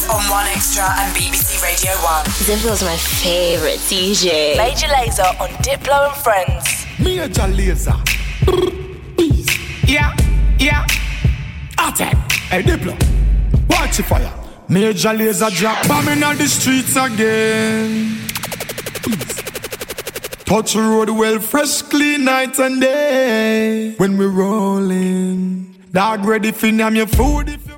on 1Xtra and BBC Radio 1. Diplo's my favourite DJ. Major Lazer on Diplo and Friends. Major Lazer. Yeah. Attack. Hey, Diplo. Watch the fire. Major Lazer drop bombing on the streets again. Touch the road well, fresh, clean night and day. When we rolling, dog ready for name your food.